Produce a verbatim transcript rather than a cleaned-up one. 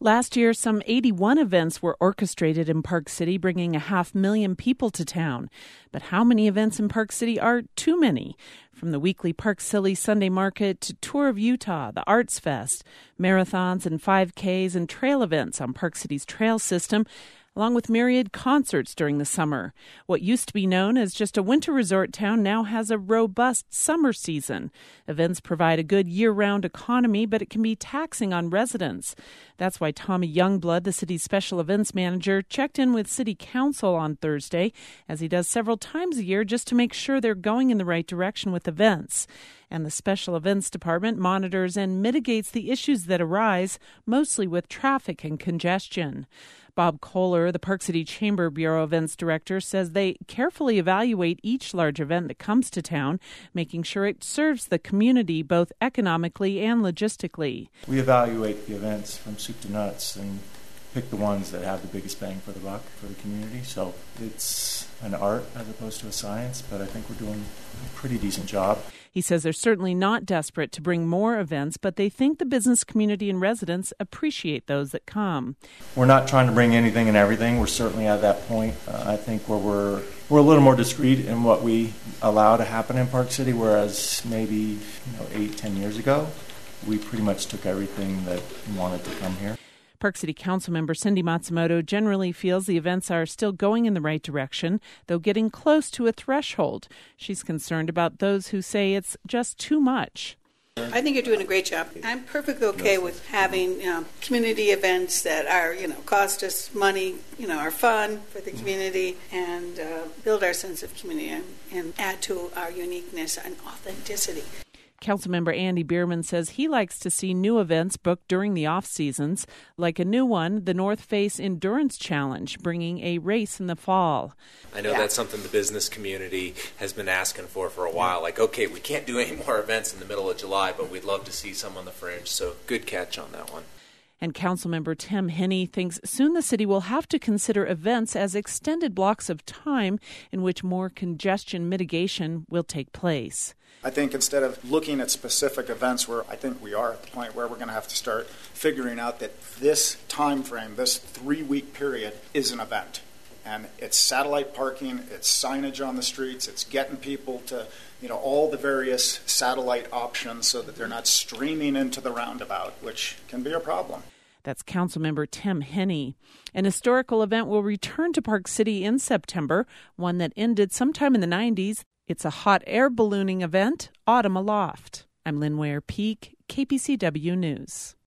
Last year, some eighty-one events were orchestrated in Park City, bringing a half million people to town. But how many events in Park City are too many? From the weekly Park City Sunday Market to Tour of Utah, the Arts Fest, marathons and five Ks and trail events on Park City's trail system, along with myriad concerts during the summer. What used to be known as just a winter resort town now has a robust summer season. Events provide a good year-round economy, but it can be taxing on residents. That's why Tommy Youngblood, the city's special events manager, checked in with City Council on Thursday, as he does several times a year, just to make sure they're going in the right direction with events. And the Special Events Department monitors and mitigates the issues that arise, mostly with traffic and congestion. Bob Kohler, the Park City Chamber Bureau Events Director, says they carefully evaluate each large event that comes to town, making sure it serves the community both economically and logistically. We evaluate the events from soup to nuts and pick the ones that have the biggest bang for the buck for the community. So it's an art as opposed to a science, but I think we're doing a pretty decent job. He says they're certainly not desperate to bring more events, but they think the business community and residents appreciate those that come. We're not trying to bring anything and everything. We're certainly at that point, uh, I think, where we're we're a little more discreet in what we allow to happen in Park City, whereas maybe you know eight, ten years ago, we pretty much took everything that wanted to come here. Park City Council member Cindy Matsumoto generally feels the events are still going in the right direction, though getting close to a threshold. She's concerned about those who say it's just too much. I think you're doing a great job. I'm perfectly okay with having you know, community events that are, you know, cost us money, you know, are fun for the community and uh, build our sense of community and, and add to our uniqueness and authenticity. Councilmember Andy Bierman says he likes to see new events booked during the off-seasons, like a new one, the North Face Endurance Challenge, bringing a race in the fall. I know yeah. that's something the business community has been asking for for a while. Like, okay, we can't do any more events in the middle of July, but we'd love to see some on the fringe. So good catch on that one. And Councilmember Tim Henney thinks soon the city will have to consider events as extended blocks of time in which more congestion mitigation will take place. I think instead of looking at specific events, where I think we are at the point where we're going to have to start figuring out that this time frame, this three-week period, is an event. And it's satellite parking, it's signage on the streets, it's getting people to, you know, all the various satellite options so that they're not streaming into the roundabout, which can be a problem. That's Councilmember Tim Henney. An historical event will return to Park City in September, one that ended sometime in the nineties. It's a hot air ballooning event, Autumn Aloft. I'm Lynn Ware Peak, K P C W News.